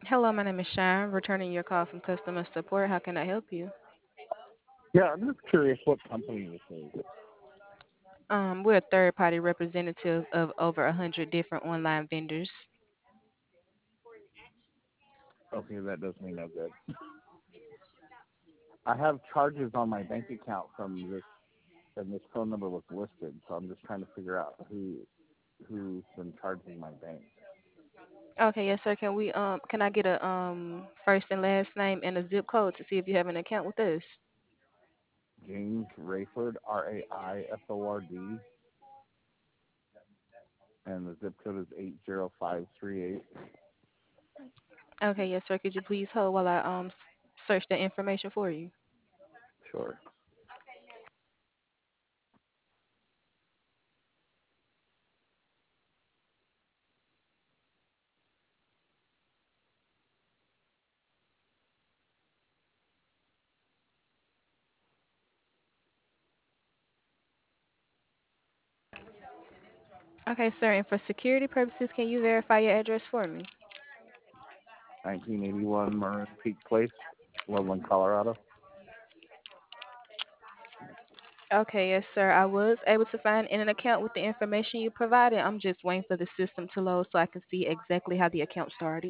Hello, my name is Sharon, returning your call from customer support. How can I help you? Yeah, I'm just curious what company this is. We're a third-party representative of over 100 different online vendors. Okay, that does me no good. I have charges on my bank account from this, and this phone number was listed, so I'm just trying to figure out who's been charging my bank. Okay, yes, sir. Can I get a first and last name and a zip code to see if you have an account with us? James Rayford, Raiford, and the zip code is 80538. Okay, yes, sir. Could you please hold while I search the information for you? Sure. Okay, sir. And for security purposes, can you verify your address for me? 1981 Maroon Peak Place, Loveland, Colorado. Okay, yes, sir. I was able to find in an account with the information you provided. I'm just waiting for the system to load so I can see exactly how the account started.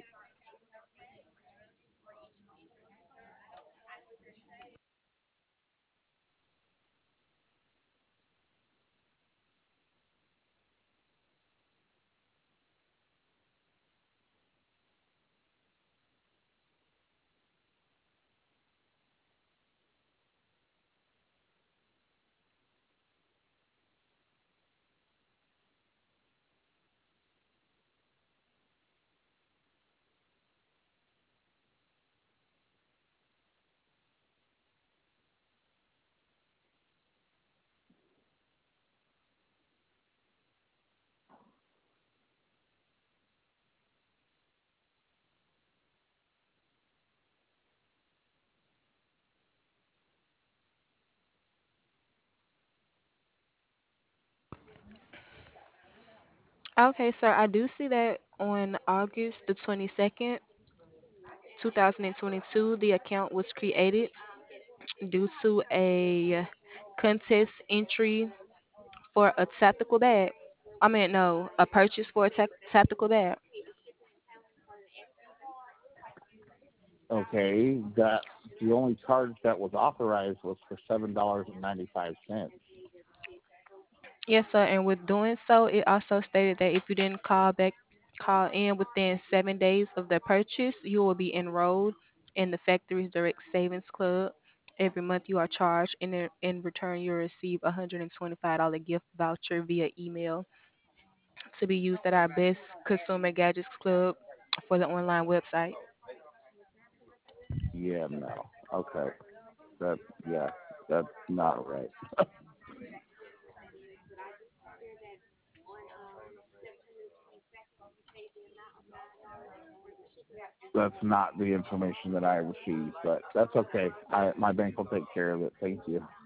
Okay, sir, I do see that on August the 22nd, 2022, the account was created due to a contest entry for a tactical bag. I mean, no, a purchase for a tactical bag. Okay, that the only charge that was authorized was for $7.95. Yes, sir, and with doing so, it also stated that if you didn't call in within 7 days of the purchase, you will be enrolled in the Factory's Direct Savings Club. Every month you are charged, and in return you'll receive a $125 gift voucher via email to be used at our Best Consumer Gadgets Club for the online website. Yeah, no. Okay. That yeah, that's not right. That's not the information that I received, but that's okay. My bank will take care of it. Thank you.